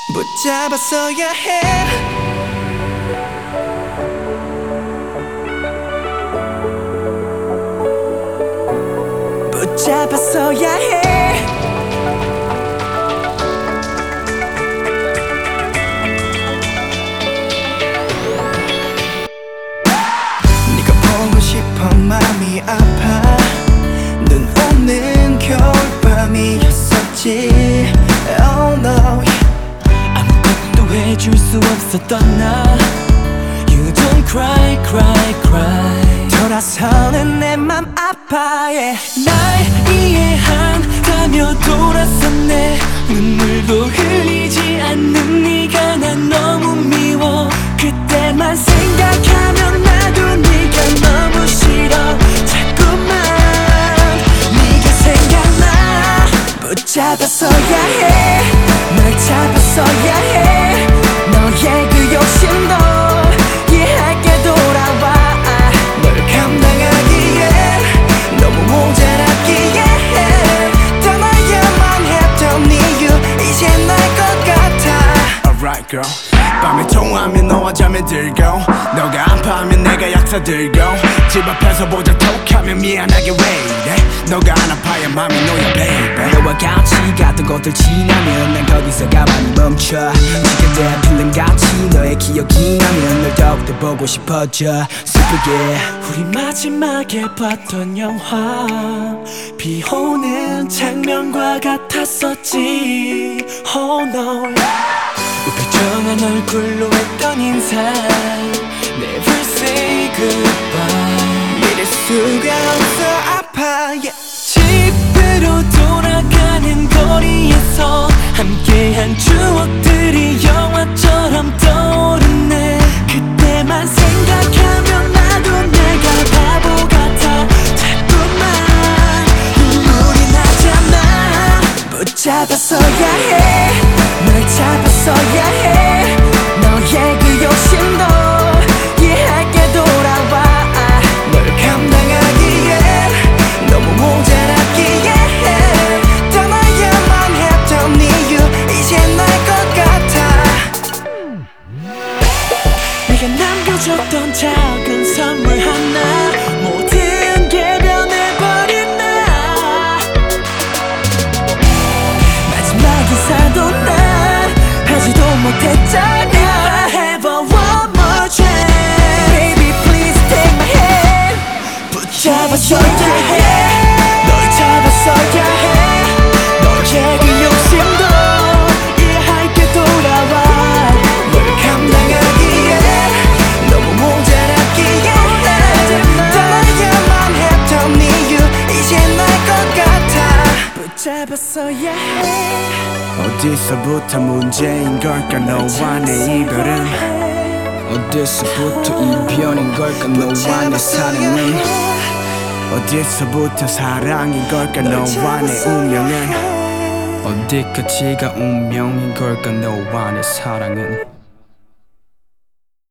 붙잡았어야 해. 붙잡았어야 해. 네가 보고 싶어 마음이 아파. 눈 오는 겨울밤이었었지. Oh no. 아무것도 해줄 수 없었던 나. You don't cry, cry, cry. 돌아서는 내 맘 아파. yeah. 날 이해한다며 돌아섰네. 눈물도 흘리지 않는 네가 난 너무 미워. 그때만 생각하면 나도 네가 너무 싫어. 자꾸만 네가 생각나. 붙잡았어야 해. 널 잡았어야 해. 너의 그 욕심도 이해할게. 돌아와. 널 감당하기에 너무 모자랐기에 떠나야만 했던 이유 이제 날 것 같아. Alright girl, 밤에 통화하면 너와 잠에 들고, 너가 아파하면 내가 약사 들고, 집 앞에서 보자 톡하면 미안하게 왜 이래. 너가 안 아파야 맘이 놓여 baby. 너와 같이 갔던 곳들 지나면 난 거기서 가만히 멈춰. 지금 내 필름같이 너의 기억이 나면 널 더욱더 보고 싶어져. 슬프게 우리 마지막에 봤던 영화 비 오는 장면과 같았었지. Oh no. 우울정한 얼굴로 했던 인사 Never say goodbye. 믿을 수가 없어 아파. yeah. 집으로 돌아가는 거리에서 함께한 추억들이 영화처럼 떠오르네. 그때만 생각하면 나도 내가 바보 같아. 자꾸만 눈물이 나잖아. 붙잡았어야 해. 널 잡았어야 해. 너의 그 욕심도 이해할게. 돌아와. 널 감당하기에 너무 모자랐기에 떠나야만 했던 이유 이제 날 것 같아. 네가 남겨줬던 작은 선물 하나 모든 게 변해버린 나. 마지막 인사도 난 하지도 못했잖아. If I have a one more chance, Baby please take my hand. 붙잡았어야 해. 널 잡았어야 해. 너의 그 욕심도 이해할게. 돌아와. 널 감당하기에 너무 모자랐기에 떠나야만 했던 이유 이제 날 것 같아. 붙잡았어야 해. 어디서부터 문제인 걸까 너와 내 이별은. 어디서부터 이별인 걸까 너와 내 사랑은. 어디서부터 사랑인 걸까 너와 내 운명은. 어디까지가 운명인 걸까 너와 내 사랑은.